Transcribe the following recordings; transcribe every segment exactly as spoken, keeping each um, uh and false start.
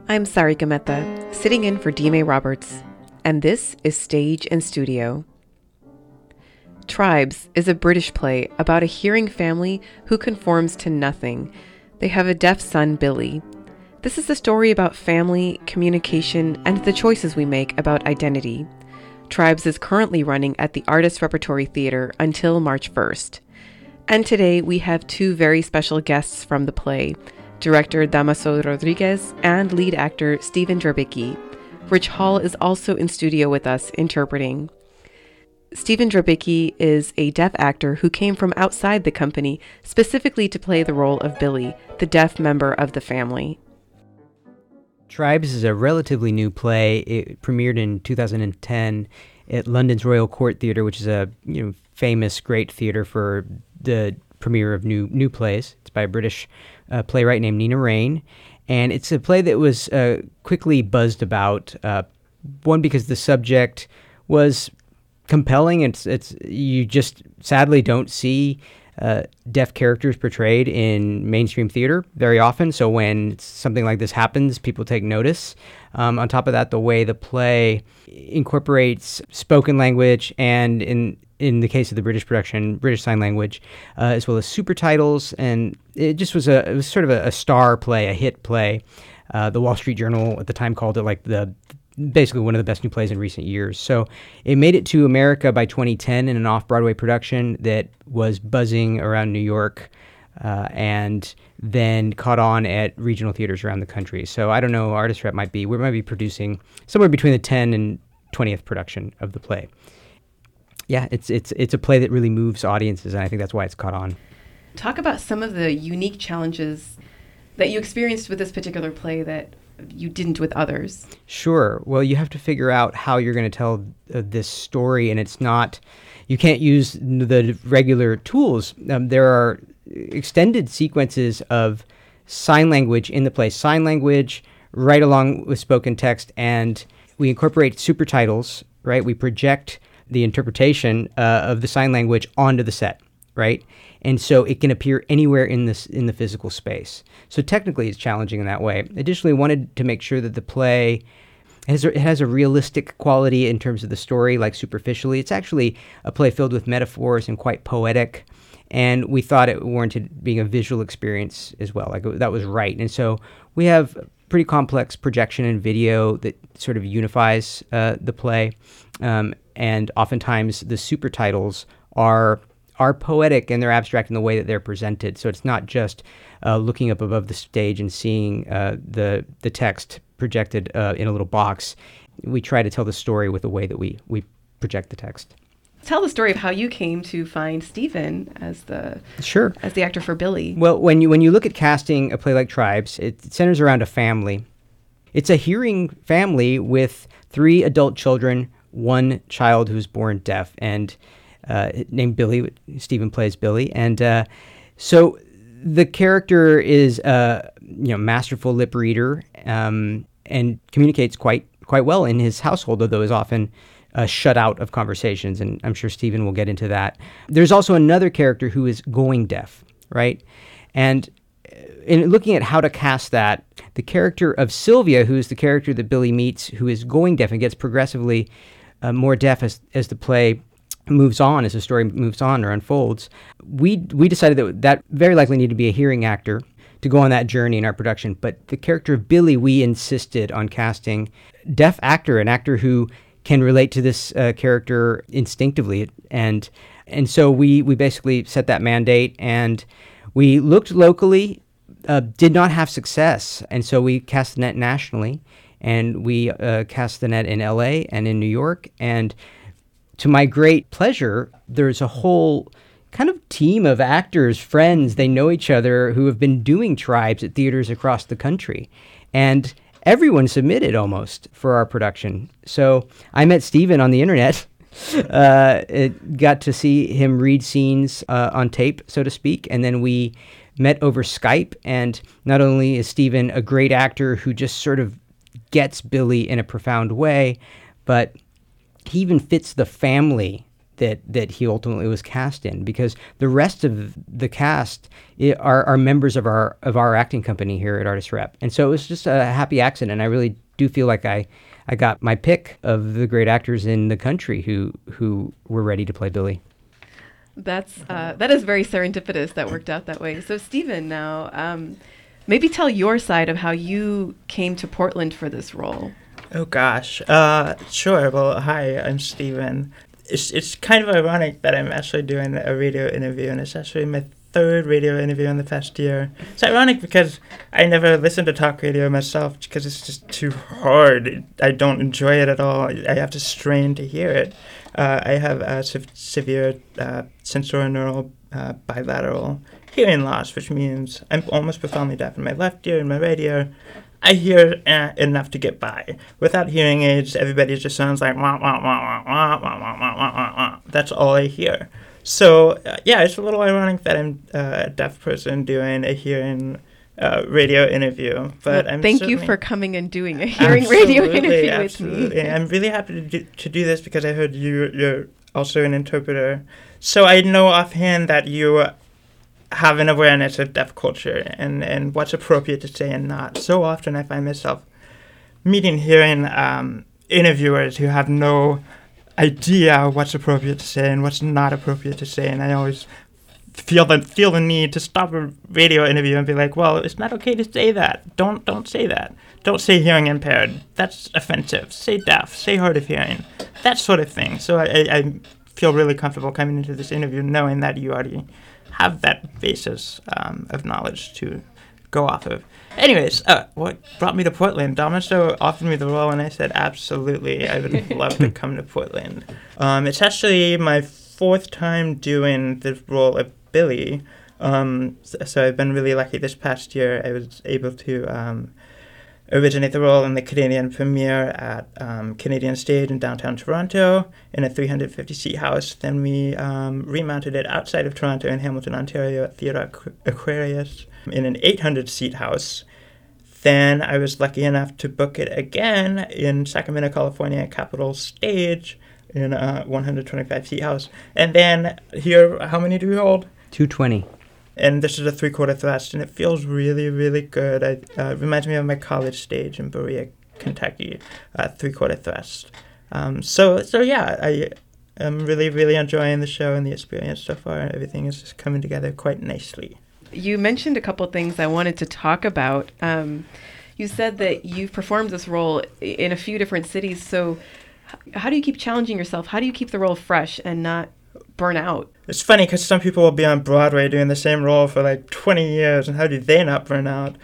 I'm Sarika Mehta, sitting in for D M A Roberts, and this is Stage and Studio. Tribes is a British play about a hearing family who conforms to nothing. They have a deaf son, Billy. This is a story about family, communication, and the choices we make about identity. Tribes is currently running at the Artist Repertory Theater until March first. And today we have two very special guests from the play, director Damaso Rodriguez and lead actor Stephen Drabicki. Rich Hall is also in studio with us interpreting. Stephen Drabicki is a deaf actor who came from outside the company specifically to play the role of Billy, the deaf member of the family. Tribes is a relatively new play. It premiered in two thousand ten at London's Royal Court Theatre, which is a you know famous, great theatre for the premiere of new new plays. It's by a British uh, playwright named Nina Raine, and it's a play that was uh, quickly buzzed about. Uh, one, because the subject was compelling. It's it's you just sadly don't see uh, deaf characters portrayed in mainstream theater very often. So when something like this happens, people take notice. Um, on top of that, the way the play incorporates spoken language and in in the case of the British production, British Sign Language, uh, as well as super titles, and it just was a it was sort of a, a star play, a hit play. Uh, the Wall Street Journal at the time called it like the basically one of the best new plays in recent years. So it made it to America by twenty ten in an off-Broadway production that was buzzing around New York, uh, and then caught on at regional theaters around the country. So I don't know, Artist Rep might be we might be producing somewhere between the ten and twentieth production of the play. Yeah, it's it's it's a play that really moves audiences, and I think that's why it's caught on. Talk about some of the unique challenges that you experienced with this particular play that you didn't with others. Sure. Well, you have to figure out how you're going to tell uh, this story, and it's not, you can't use the regular tools. Um, there are extended sequences of sign language in the play, sign language right along with spoken text, and we incorporate super titles, right? We project the interpretation uh, of the sign language onto the set, right? And so it can appear anywhere in this in the physical space. So technically it's challenging in that way. Additionally, wanted to make sure that the play has a, it has a realistic quality in terms of the story, like superficially. It's actually a play filled with metaphors and quite poetic. And we thought it warranted being a visual experience as well. Like that was right. And so we have pretty complex projection and video that sort of unifies uh, the play. Um, and oftentimes the super titles are are poetic and they're abstract in the way that they're presented. So it's not just uh, looking up above the stage and seeing uh, the the text projected uh, in a little box. We try to tell the story with the way that we we project the text. Tell the story of how you came to find Stephen as the sure as the actor for Billy. Well, when you when you look at casting a play like Tribes, it centers around a family. It's a hearing family with three adult children, one child who's born deaf, and uh, named Billy. Stephen plays Billy, and uh, so the character is a you know masterful lip reader um, and communicates quite quite well in his household, although is often Uh, shut out of conversations, and I'm sure Stephen will get into that. There's also another character who is going deaf, right? And in looking at how to cast that, the character of Sylvia, who is the character that Billy meets, who is going deaf and gets progressively uh, more deaf as, as the play moves on, as the story moves on or unfolds, we we decided that that very likely needed to be a hearing actor to go on that journey in our production. But the character of Billy, we insisted on casting deaf actor, an actor who can relate to this uh, character instinctively, and and so we we basically set that mandate, and we looked locally, uh, did not have success, and so we cast the net nationally, and we uh, cast the net in L A and in New York, and to my great pleasure, there's a whole kind of team of actors, friends, they know each other, who have been doing Tribes at theaters across the country, and everyone submitted almost for our production. So I met Stephen on the internet, uh, it got to see him read scenes uh, on tape, so to speak, and then we met over Skype. And not only is Stephen a great actor who just sort of gets Billy in a profound way, but he even fits the family that that he ultimately was cast in, because the rest of the cast i- are, are members of our of our acting company here at Artist Rep. And so it was just a happy accident. I really do feel like I, I got my pick of the great actors in the country who who were ready to play Billy. That's uh, that is very serendipitous that worked out that way. So Stephen, now um, maybe tell your side of how you came to Portland for this role. Oh gosh, uh, sure. Well, hi, I'm Stephen. It's it's kind of ironic that I'm actually doing a radio interview, and it's actually my third radio interview in the past year. It's ironic because I never listened to talk radio myself because it's just too hard. I don't enjoy it at all. I have to strain to hear it. Uh, I have a se- severe uh, sensorineural uh, bilateral hearing loss, which means I'm almost profoundly deaf in my left ear and my right ear. I hear uh, enough to get by. Without hearing aids, everybody just sounds like wah, wah, wah, wah, wah, wah, wah, wah, wah, wah, wah. That's all I hear. So, uh, yeah, it's a little ironic that I'm uh, a deaf person doing a hearing uh, radio interview. But Well, I'm thank you certainly- for coming and doing a hearing radio Absolutely, interview absolutely. with me. And I'm really happy to do, to do this because I heard you, you're also an interpreter. So I know offhand that you have an awareness of deaf culture and, and what's appropriate to say and not. So often I find myself meeting, hearing um, interviewers who have no idea what's appropriate to say and what's not appropriate to say, and I always feel the feel the need to stop a radio interview and be like, well, it's not okay to say that. Don't don't say that. Don't say hearing impaired. That's offensive. Say deaf. Say hard of hearing. That sort of thing. So I, I, I feel really comfortable coming into this interview knowing that you already have that basis um, of knowledge to go off of. Anyways, uh, what brought me to Portland? Dominico offered me the role, and I said, absolutely, I would love to come to Portland. Um, it's actually my fourth time doing the role of Billy, um, so, so I've been really lucky. This past year, I was able to um, originate the role in the Canadian premiere at um, Canadian Stage in downtown Toronto in a three hundred fifty seat house. Then we um, remounted it outside of Toronto in Hamilton, Ontario at Theatre Aqu- Aquarius in an eight hundred seat house. Then I was lucky enough to book it again in Sacramento, California at Capitol Stage in a one hundred twenty-five seat house. And then here, how many do we hold? two twenty. And this is a three-quarter thrust, and it feels really, really good. I, uh, it reminds me of my college stage in Berea, Kentucky, uh, three-quarter thrust. Um, so, so yeah, I am really, really enjoying the show and the experience so far. Everything is just coming together quite nicely. You mentioned a couple things I wanted to talk about. Um, you said that you've performed this role in a few different cities. So h- how do you keep challenging yourself? How do you keep the role fresh and not burn out? It's funny because some people will be on Broadway doing the same role for like twenty years, and how do they not burn out?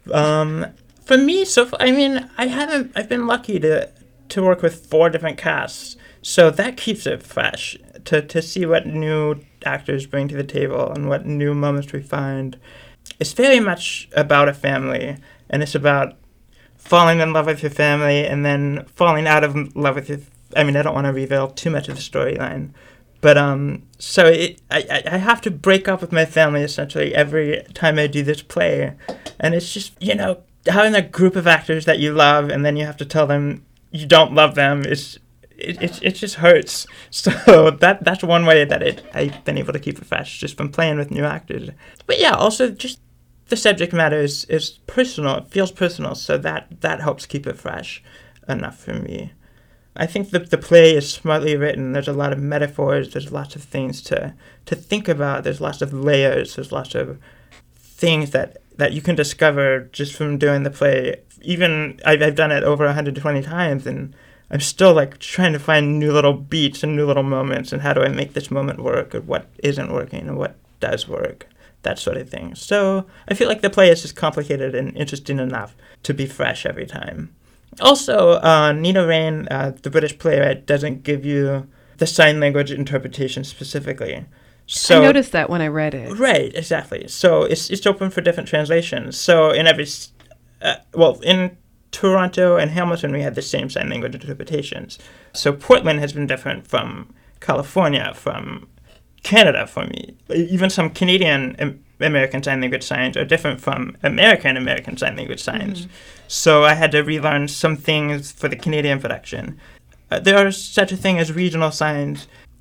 um, for me, so f- I mean, I haven't. I've been lucky to to work with four different casts, so that keeps it fresh. To to see what new actors bring to the table and what new moments we find. It's very much about a family, and it's about falling in love with your family and then falling out of love with your. I mean, I don't want to reveal too much of the storyline. But um, so it, I, I have to break up with my family essentially every time I do this play. And it's just, you know, having a group of actors that you love and then you have to tell them you don't love them, it's, it, it, it just hurts. So that that's one way that it I've been able to keep it fresh, just from playing with new actors. But yeah, also just the subject matter is, is personal. It feels personal, so that, that helps keep it fresh enough for me. I think the the play is smartly written. There's a lot of metaphors. There's lots of things to, to think about. There's lots of layers. There's lots of things that, that you can discover just from doing the play. Even I've, I've done it over one hundred twenty times, and I'm still like trying to find new little beats and new little moments, and how do I make this moment work, or what isn't working, and what does work, that sort of thing. So I feel like the play is just complicated and interesting enough to be fresh every time. Also, uh, Nina Raine, uh, the British playwright, doesn't give you the sign language interpretation specifically. So, I noticed that when I read it. Right, exactly. So it's it's open for different translations. So in every, uh, well, in Toronto and Hamilton, we had the same sign language interpretations. So Portland has been different from California, from Canada for me. Even some Canadian um, American Sign Language signs are different from American American Sign Language signs. Mm-hmm. So I had to relearn some things for the Canadian production. Uh, there are such a thing as regional signs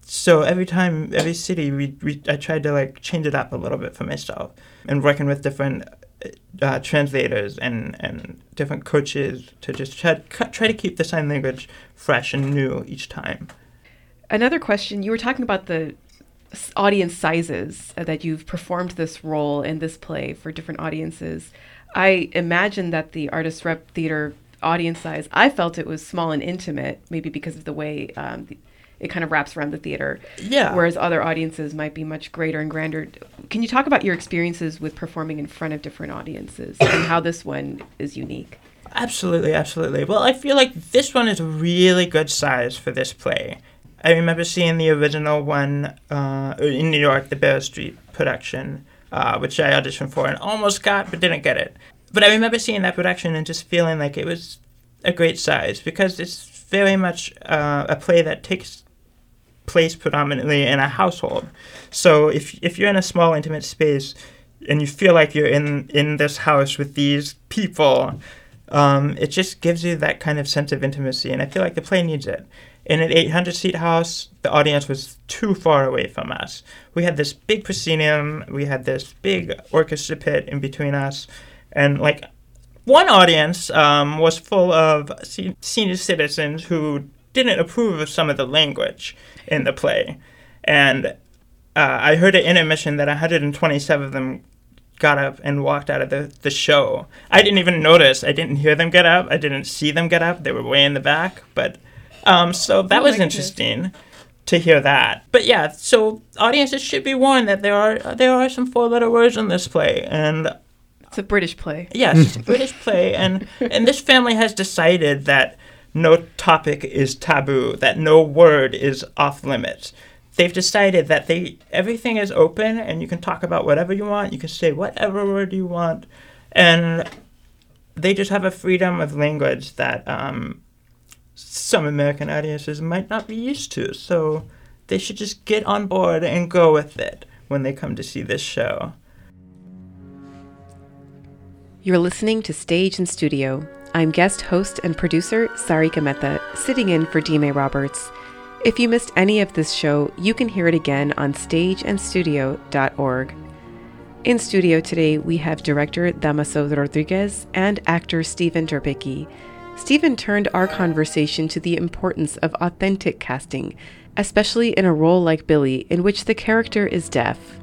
so every time, every city, we, we I tried to like change it up a little bit for myself, and working with different uh, translators and, and different coaches to just try, try to keep the sign language fresh and new each time. Another question, you were talking about the audience sizes uh, that you've performed this role in this play for different audiences. I imagine that the Artist Rep Theater audience size, I felt it was small and intimate, maybe because of the way um, the, it kind of wraps around the theater. Yeah. Whereas other audiences might be much greater and grander. Can you talk about your experiences with performing in front of different audiences and how this one is unique? Absolutely, absolutely. Well, I feel like this one is a really good size for this play. I remember seeing the original one uh, in New York, the Bear Street production, uh, which I auditioned for and almost got, but didn't get it. But I remember seeing that production and just feeling like it was a great size because it's very much uh, a play that takes place predominantly in a household. So if if you're in a small, intimate space and you feel like you're in, in this house with these people, um, it just gives you that kind of sense of intimacy, and I feel like the play needs it. In an eight hundred seat house, the audience was too far away from us. We had this big proscenium, we had this big orchestra pit in between us, and like one audience um, was full of se- senior citizens who didn't approve of some of the language in the play. And uh, I heard at intermission that one hundred twenty-seven of them got up and walked out of the, the show. I didn't even notice. I didn't hear them get up. I didn't see them get up. They were way in the back. But um, so that oh was interesting goodness. to hear that. But yeah, so audiences should be warned that there are there are some four-letter words in this play. And it's a British play. Yes, it's a British play. And, and this family has decided that no topic is taboo, that no word is off limits. They've decided that they everything is open and you can talk about whatever you want. You can say whatever word you want. And they just have a freedom of language that um, some American audiences might not be used to. So they should just get on board and go with it when they come to see this show. You're listening to Stage and Studio. I'm guest host and producer Sarika Mehta, sitting in for Dime Roberts. If you missed any of this show, you can hear it again on stage and studio dot org. In studio today, we have director Damaso Rodriguez and actor Stephen Derbicki. Stephen turned our conversation to the importance of authentic casting, especially in a role like Billy, in which the character is deaf.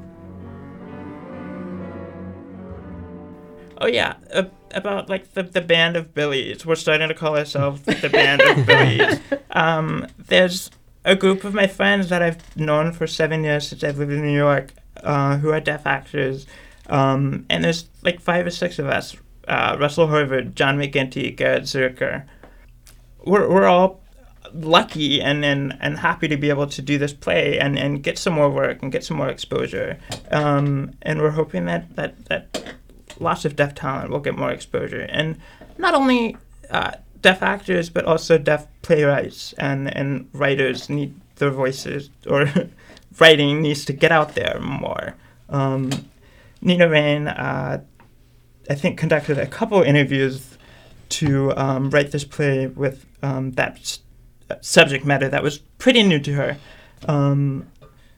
Oh, yeah. Uh, about, like, the, the band of Billies. We're starting to call ourselves the band of Billies. Um, there's a group of my friends that I've known for seven years since I've lived in New York uh, who are deaf actors. Um, and there's, like, five or six of us. Uh, Russell Horvath, John McGinty, Garrett Zerker. We're, we're all lucky and, and, and happy to be able to do this play and, and get some more work and get some more exposure. Um, and we're hoping that... that, that lots of deaf talent will get more exposure. And not only uh, deaf actors, but also deaf playwrights and, and writers need their voices, or writing needs to get out there more. Um, Nina Rain, uh, I think, conducted a couple interviews to um, write this play with um, that s- subject matter that was pretty new to her. Um,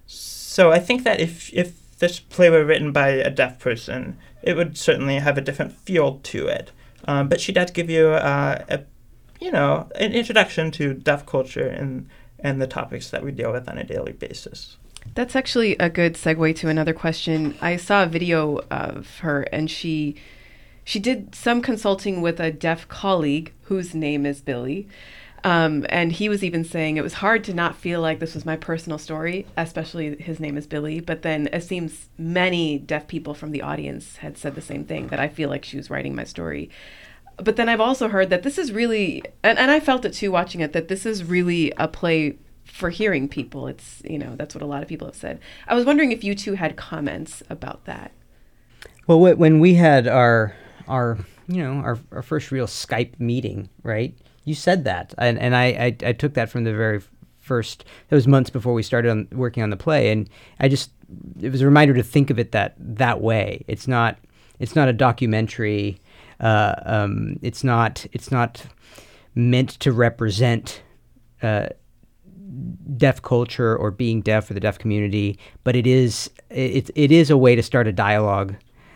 so I think that if if this play were written by a deaf person, it would certainly have a different feel to it. Um, but she does give you, uh, a, you know, an introduction to deaf culture and, and the topics that we deal with on a daily basis. That's actually a good segue to another question. I saw a video of her, and she she did some consulting with a deaf colleague whose name is Billy. Um, and he was even saying it was hard to not feel like this was my personal story, especially his name is Billy. But then it seems many deaf people from the audience had said the same thing, that I feel like she was writing my story. But then I've also heard that this is really, and, and I felt it too watching it, that this is really a play for hearing people. It's, you know, that's what a lot of people have said. I was wondering if you two had comments about that. Well, when we had our, our you know, our, our first real Skype meeting, right? You said that, and and I, I, I took that from the very first. It was months before we started on, working on the play, and I just it was a reminder to think of it that that way. It's not it's not a documentary. Uh, um, it's not it's not meant to represent uh, deaf culture or being deaf for the deaf community, but it is it it is a way to start a dialogue,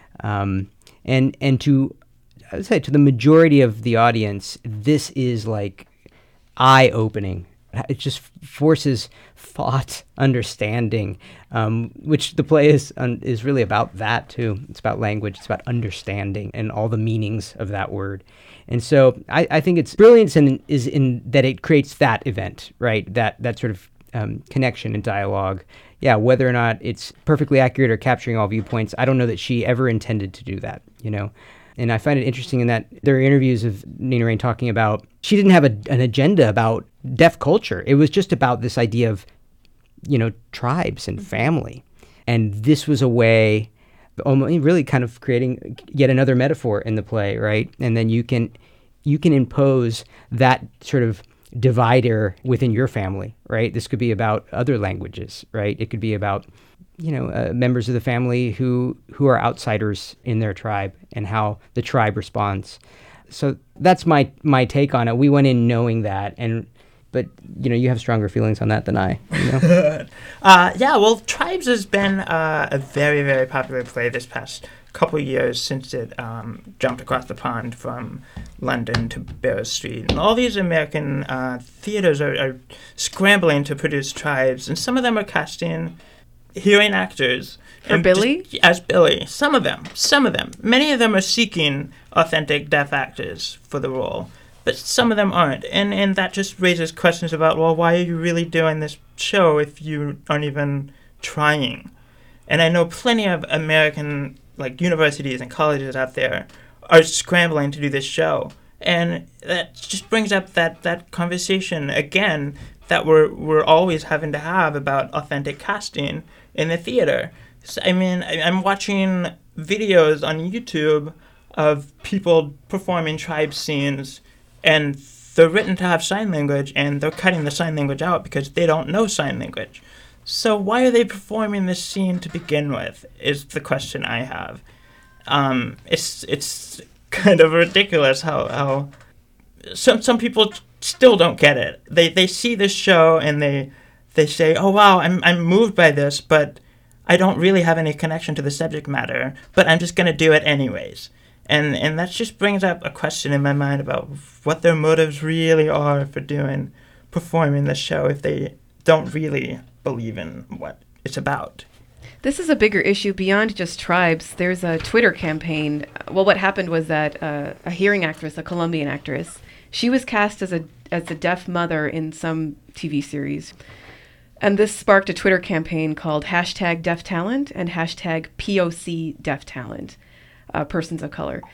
um, and and to I would say to the majority of the audience, this is like eye opening. It just forces thought, understanding, um, which the play is um, is really about that too. It's about language. It's about understanding and all the meanings of that word. And so I, I think its brilliance in, is in that it creates that event, right? That that sort of um, connection and dialogue. Yeah, whether or not it's perfectly accurate or capturing all viewpoints, I don't know that she ever intended to do that, you know? And I find it interesting in that there are interviews of Nina Raine talking about she didn't have a, an agenda about deaf culture. It was just about this idea of, you know, tribes and family. And this was a way, almost really kind of creating yet another metaphor in the play, right? And then you can you can impose that sort of divider within your family, right? This could be about other languages, right? It could be about, you know, uh, members of the family who who are outsiders in their tribe and how the tribe responds. So that's my my take on it. We went in knowing that, and but you know, you have stronger feelings on that than I. You know? uh, yeah, well, Tribes has been uh, a very very popular play this past couple of years since it um, jumped across the pond from London to Barrow Street, and all these American uh, theaters are, are scrambling to produce Tribes, and some of them are casting hearing actors. For Billy? Just, as Billy. Some of them. Some of them. Many of them are seeking authentic deaf actors for the role, but some of them aren't. And and that just raises questions about, well, why are you really doing this show if you aren't even trying? And I know plenty of American like universities and colleges out there are scrambling to do this show. And that just brings up that, that conversation again that we're we're always having to have about authentic casting in the theater. So, I mean, I, I'm watching videos on YouTube of people performing tribe scenes, and they're written to have sign language, and they're cutting the sign language out because they don't know sign language. So why are they performing this scene to begin with, is the question I have. Um, it's it's kind of ridiculous how, how some some people still don't get it. They they see this show and they they say, oh wow, I'm I'm moved by this, but I don't really have any connection to the subject matter, but I'm just gonna do it anyways. And and that just brings up a question in my mind about what their motives really are for doing performing the show if they don't really believe in what it's about. This is a bigger issue beyond just Tribes. There's a Twitter campaign. Well, what happened was that uh, a hearing actress, a Colombian actress, she was cast as a as a deaf mother in some T V series. And this sparked a Twitter campaign called hashtag Deaf Talent and hashtag P O C Deaf Talent, uh, persons of color.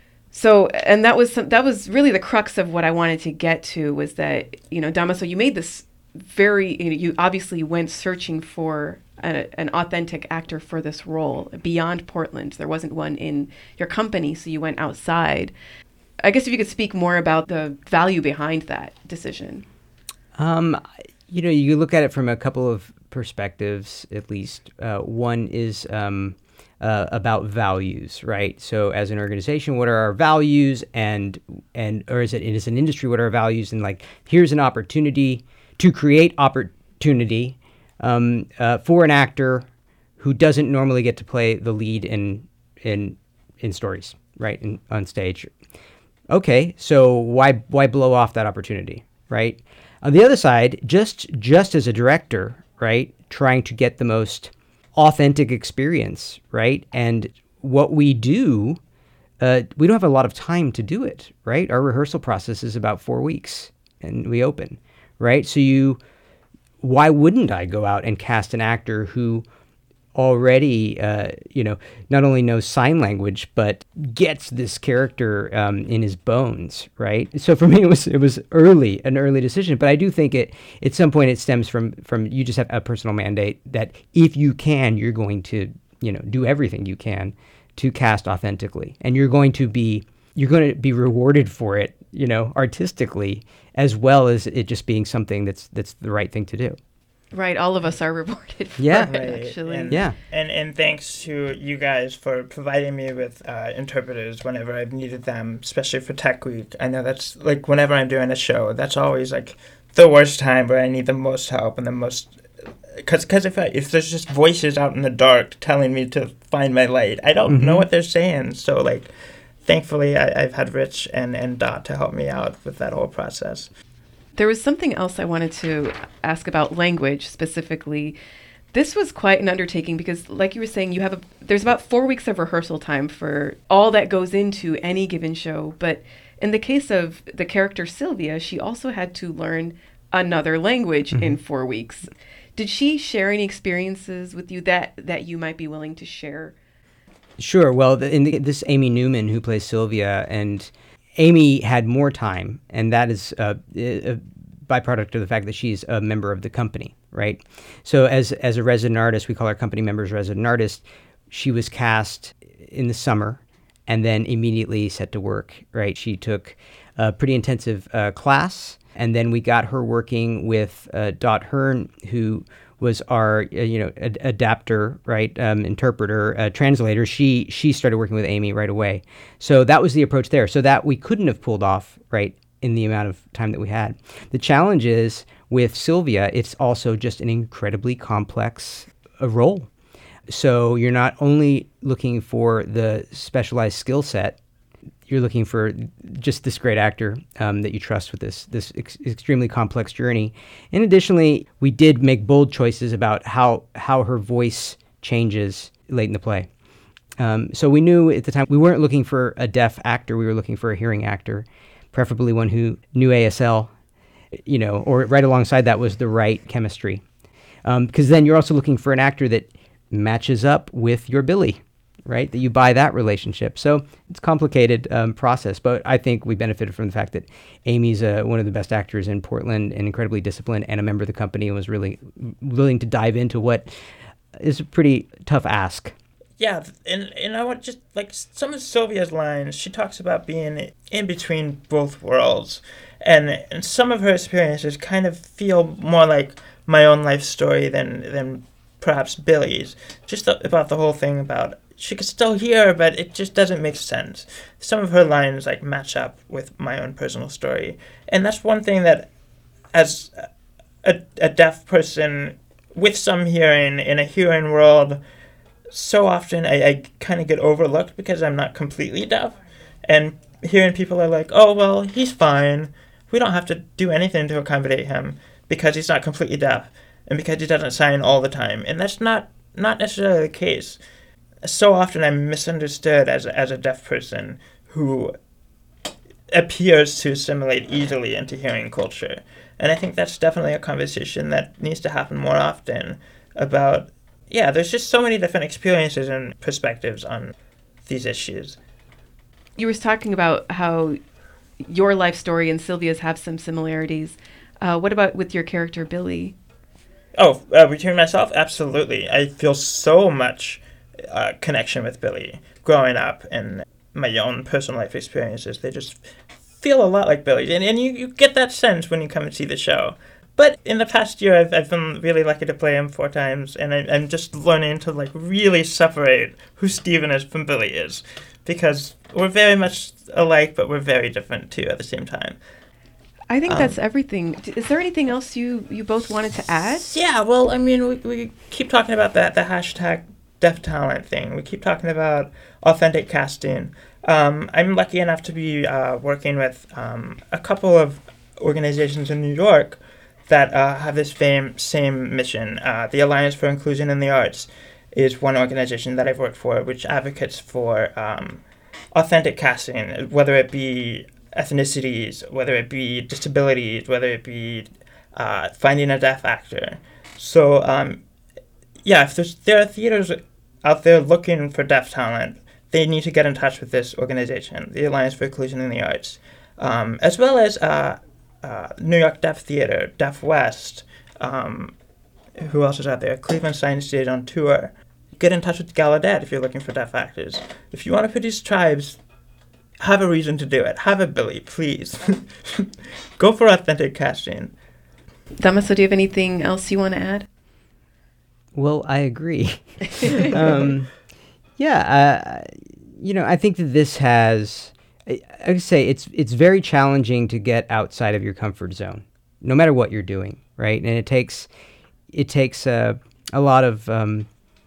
So, and that was some, that was really the crux of what I wanted to get to, was that, you know, Damaso, you made this very, you know, you obviously went searching for a, an authentic actor for this role beyond Portland. There wasn't one in your company, so you went outside. I guess if you could speak more about the value behind that decision. Um, you know, you look at it from a couple of perspectives, at least. Uh, one is um, uh, about values, right? So as an organization, what are our values? And, and or is it as an industry, what are our values? And like, here's an opportunity to create opportunity um, uh, for an actor who doesn't normally get to play the lead in in in stories, right, in, on stage. Okay, so why why blow off that opportunity, right? On the other side, just just as a director, right, trying to get the most authentic experience, right, and what we do, uh, we don't have a lot of time to do it, right? Our rehearsal process is about four weeks, and we open. Right? So you, why wouldn't I go out and cast an actor who already, uh, you know, not only knows sign language, but gets this character um, in his bones, right? So for me, it was it was early, an early decision. But I do think it at some point it stems from from you just have a personal mandate that if you can, you're going to, you know, do everything you can to cast authentically, and you're going to be you're going to be rewarded for it, you know, artistically, as well as it just being something that's that's the right thing to do. Right, all of us are rewarded for yeah. it, Right. actually. And, yeah. And and thanks to you guys for providing me with uh, interpreters whenever I've needed them, especially for Tech Week. I know that's, like, whenever I'm doing a show, that's always, like, the worst time where I need the most help and the most. Because cause if, I, if there's just voices out in the dark telling me to find my light, I don't mm-hmm. know what they're saying. So, like, thankfully, I, I've had Rich and, and Dot to help me out with that whole process. There was something else I wanted to ask about language specifically. This was quite an undertaking because, like you were saying, you have a, there's about four weeks of rehearsal time for all that goes into any given show. But in the case of the character Sylvia, she also had to learn another language mm-hmm. in four weeks. Did she share any experiences with you that, that you might be willing to share? Sure. Well, the, in the, this Amy Newman who plays Sylvia, and Amy had more time, and that is uh, a byproduct of the fact that she's a member of the company, right? So as as a resident artist, we call our company members resident artists. She was cast in the summer and then immediately set to work, right? She took a pretty intensive uh, class. And then we got her working with uh, Dot Hearn, who was our, uh, you know, ad- adapter, right, um, interpreter, uh, translator. She she started working with Amy right away. So that was the approach there. So that we couldn't have pulled off, right, in the amount of time that we had. The challenge is with Sylvia, it's also just an incredibly complex uh, role. So you're not only looking for the specialized skill set, you're looking for just this great actor um, that you trust with this this ex- extremely complex journey. And additionally, we did make bold choices about how how her voice changes late in the play. Um, so we knew at the time we weren't looking for a deaf actor; we were looking for a hearing actor, preferably one who knew A S L, you know, or right alongside that was the right chemistry. Because um, then you're also looking for an actor that matches up with your Billy, right? That you buy that relationship. So it's a complicated um, process, but I think we benefited from the fact that Amy's uh, one of the best actors in Portland and incredibly disciplined and a member of the company and was really willing to dive into what is a pretty tough ask. Yeah, and, and I want just, like, some of Sylvia's lines, she talks about being in between both worlds, and, and some of her experiences kind of feel more like my own life story than, than perhaps Billy's. Just the, about the whole thing about she could still hear, but it just doesn't make sense. Some of her lines, like, match up with my own personal story. And that's one thing that, as a, a deaf person with some hearing in a hearing world, so often I, I kind of get overlooked because I'm not completely deaf. And hearing people are like, oh, well, he's fine. We don't have to do anything to accommodate him because he's not completely deaf and because he doesn't sign all the time. And that's not, not necessarily the case. So often I'm misunderstood as a, as a deaf person who appears to assimilate easily into hearing culture. And I think that's definitely a conversation that needs to happen more often about, yeah, there's just so many different experiences and perspectives on these issues. You were talking about how your life story and Sylvia's have some similarities. Uh, what about with your character, Billy? Oh, uh, between myself? Absolutely. I feel so much Uh, connection with Billy growing up and my own personal life experiences. They just feel a lot like Billy. And, and you, you get that sense when you come and see the show. But in the past year, I've, I've been really lucky to play him four times. And I, I'm just learning to, like, really separate who Steven is from Billy is. Because we're very much alike, but we're very different, too, at the same time. I think um, that's everything. Is there anything else you, you both wanted to add? Yeah, well, I mean, we, we keep talking about that, the hashtag deaf talent thing. We keep talking about authentic casting. Um, I'm lucky enough to be uh, working with um, a couple of organizations in New York that uh, have this same, same mission. Uh, the Alliance for Inclusion in the Arts is one organization that I've worked for, which advocates for um, authentic casting, whether it be ethnicities, whether it be disabilities, whether it be uh, finding a deaf actor. So, um, yeah, if there's, there are theaters out there looking for deaf talent, they need to get in touch with this organization, the Alliance for Inclusion in the Arts, um, as well as uh, uh, New York Deaf Theater, Deaf West, um, who else is out there? Cleveland Science Stage on tour. Get in touch with Gallaudet if you're looking for deaf actors. If you want to produce tribes, have a reason to do it. Have a Billy, please. Go for authentic casting. Damaso, do you have anything else you want to add? Well, I agree. um, yeah, uh, you know, I think that this has, I, I would say it's it's very challenging to get outside of your comfort zone, no matter what you're doing, right? And it takes it takes uh, a lot of um,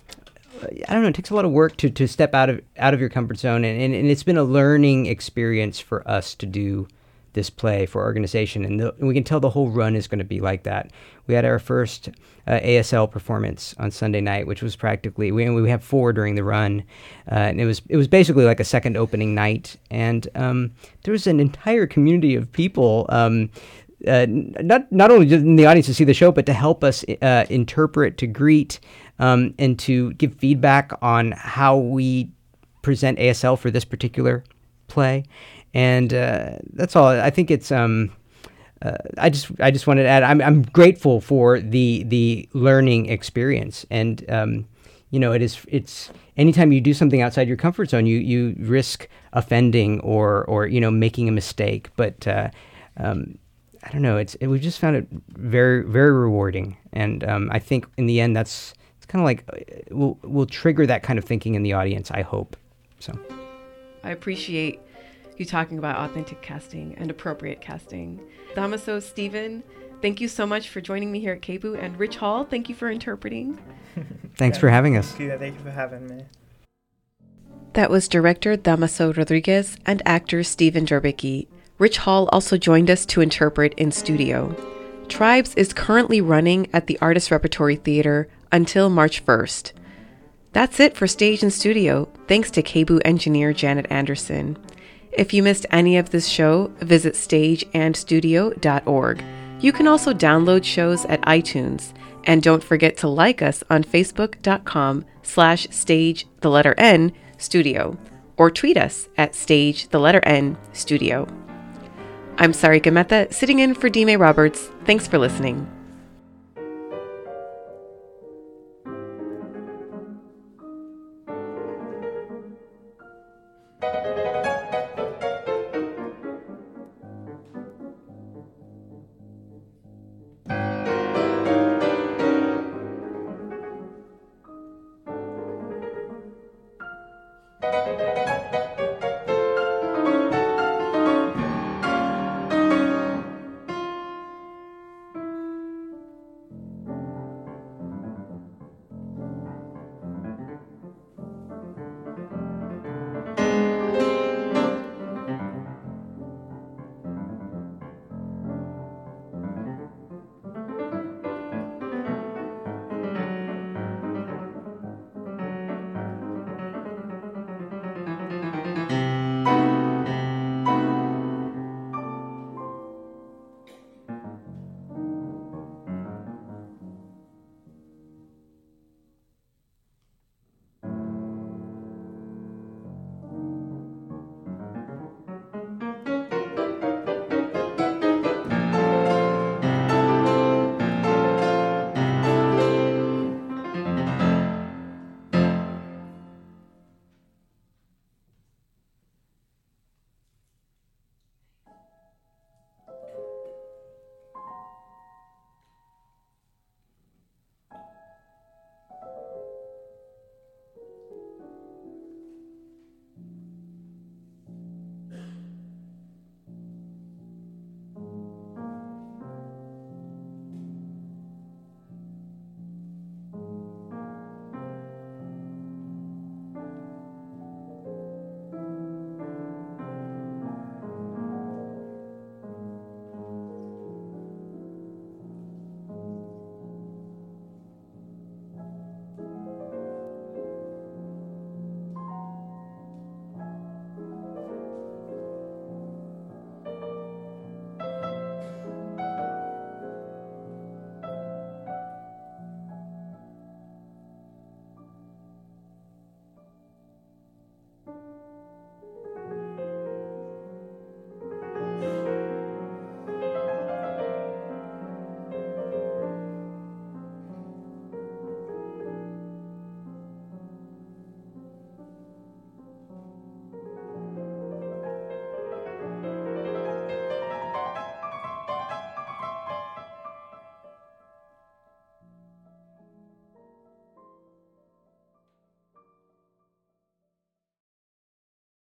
I don't know. It takes a lot of work to, to step out of out of your comfort zone, and, and, and it's been a learning experience for us to do this play for our organization, and, the, and we can tell the whole run is going to be like that. We had our first uh, A S L performance on Sunday night, which was practically we we have four during the run, uh, and it was it was basically like a second opening night, and um, there was an entire community of people. Um, Uh, not not only in the audience to see the show, but to help us uh, interpret, to greet, um, and to give feedback on how we present A S L for this particular play. And uh, that's all. I think it's. Um, uh, I just I just wanted to add. I'm I'm grateful for the the learning experience, and um, you know, it is it's anytime you do something outside your comfort zone, you you risk offending or or you know making a mistake, but. Uh, um, I don't know. It's it, we've just found it very very rewarding, and um, I think in the end that's it's kind of like uh, we'll we'll trigger that kind of thinking in the audience. I hope so. I appreciate you talking about authentic casting and appropriate casting. Damaso, Stephen, thank you so much for joining me here at K B U, and Rich Hall, thank you for interpreting. Thanks yeah, for having us. Thank you. Thank you for having me. That was director Damaso Rodriguez and actor Stephen Jorbicki. Rich Hall also joined us to interpret in studio. Tribes is currently running at the Artist Repertory Theater until March first. That's it for Stage and Studio, thanks to K B U engineer Janet Anderson. If you missed any of this show, visit stage and studio dot org. You can also download shows at iTunes. And don't forget to like us on facebook.com slash stage the letter N studio, or tweet us at stage the letter N studio. I'm Sarika Mehta, sitting in for Dime Roberts. Thanks for listening. Thank you.